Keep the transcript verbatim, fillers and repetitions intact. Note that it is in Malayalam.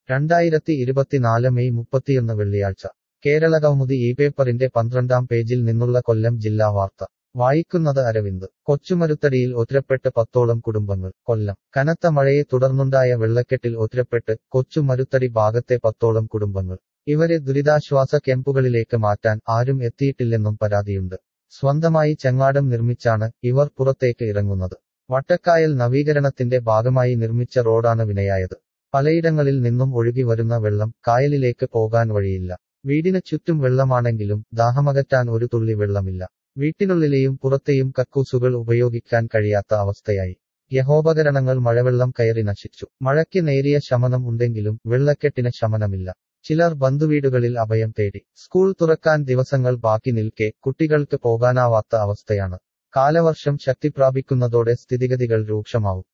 രണ്ടായിരത്തി ഇരുപത്തിനാല് മെയ് മുപ്പത്തിയൊന്ന് വെള്ളിയാഴ്ച കേരളകൗമുദി ഈ പേപ്പറിന്റെ പന്ത്രണ്ടാം പേജിൽ നിന്നുള്ള കൊല്ലം ജില്ലാ വാർത്ത വായിക്കുന്നത് അരവിന്ദ്. കൊച്ചുമരുത്തടിയിൽ ഒറ്റപ്പെട്ട് പത്തോളം കുടുംബങ്ങൾ. കൊല്ലം. കനത്ത മഴയെ തുടർന്നുണ്ടായ വെള്ളക്കെട്ടിൽ ഒറ്റപ്പെട്ട് കൊച്ചുമരുത്തടി ഭാഗത്തെ പത്തോളം കുടുംബങ്ങൾ. ഇവരെ ദുരിതാശ്വാസ ക്യാമ്പുകളിലേക്ക് മാറ്റാൻ ആരും എത്തിയിട്ടില്ലെന്നും പരാതിയുണ്ട്. സ്വന്തമായി ചങ്ങാടം നിർമ്മിച്ചാണ് ഇവർ പുറത്തേക്ക് ഇറങ്ങുന്നത്. വട്ടക്കായൽ നവീകരണത്തിന്റെ ഭാഗമായി നിർമ്മിച്ച റോഡാണ് വിനയായത്. പലയിടങ്ങളിൽ നിന്നും ഒഴുകി വരുന്ന വെള്ളം കായലിലേക്ക് പോകാൻ വഴിയില്ല. വീടിന് ചുറ്റും വെള്ളമാണെങ്കിലും ദാഹമകറ്റാൻ ഒരു തുള്ളി വെള്ളമില്ല. വീട്ടിനുള്ളിലെയും പുറത്തെയും കക്കൂസുകൾ ഉപയോഗിക്കാൻ കഴിയാത്ത അവസ്ഥയായി. ഗൃഹോപകരണങ്ങൾ മഴവെള്ളം കയറി നശിച്ചു. മഴയ്ക്ക് നേരിയ ശമനം ഉണ്ടെങ്കിലും വെള്ളക്കെട്ടിന് ശമനമില്ല. ചിലർ ബന്ധുവീടുകളിൽ അഭയം തേടി. സ്കൂൾ തുറക്കാൻ ദിവസങ്ങൾ ബാക്കി നിൽക്കെ കുട്ടികൾക്ക് പോകാനാവാത്ത അവസ്ഥയാണ്. കാലവർഷം ശക്തിപ്രാപിക്കുന്നതോടെ സ്ഥിതിഗതികൾ രൂക്ഷമാവും.